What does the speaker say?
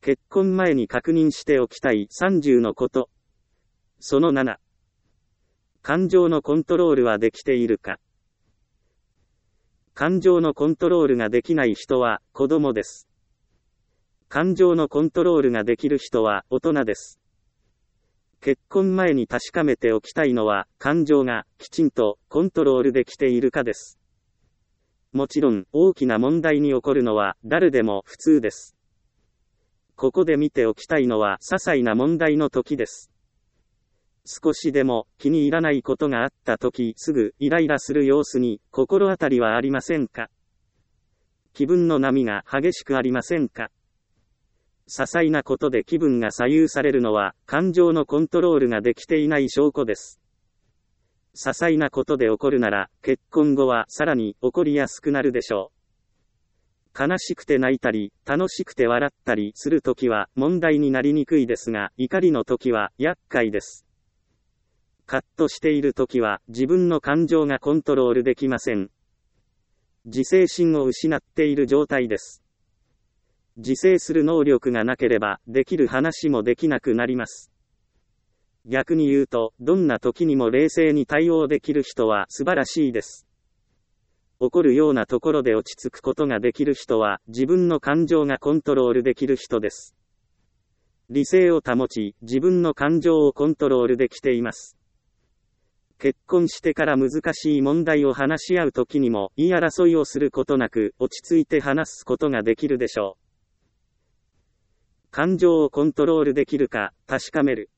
結婚前に確認しておきたい30のこと。その7。感情のコントロールはできているか。感情のコントロールができない人は子供です。感情のコントロールができる人は大人です。結婚前に確かめておきたいのは、感情がきちんとコントロールできているかです。もちろん、大きな問題に起こるのは誰でも普通です。ここで見ておきたいのは、些細な問題の時です。少しでも気に入らないことがあった時、すぐイライラする様子に心当たりはありませんか？気分の波が激しくありませんか？些細なことで気分が左右されるのは、感情のコントロールができていない証拠です。些細なことで起こるなら、結婚後はさらに起こりやすくなるでしょう。悲しくて泣いたり、楽しくて笑ったりするときは問題になりにくいですが、怒りのときは厄介です。カッとしているときは自分の感情がコントロールできません。自制心を失っている状態です。自制する能力がなければ、できる話もできなくなります。逆に言うと、どんな時にも冷静に対応できる人は素晴らしいです。怒るようなところで落ち着くことができる人は、自分の感情がコントロールできる人です。理性を保ち、自分の感情をコントロールできています。結婚してから難しい問題を話し合うときにも、言い争いをすることなく、落ち着いて話すことができるでしょう。感情をコントロールできるか、確かめる。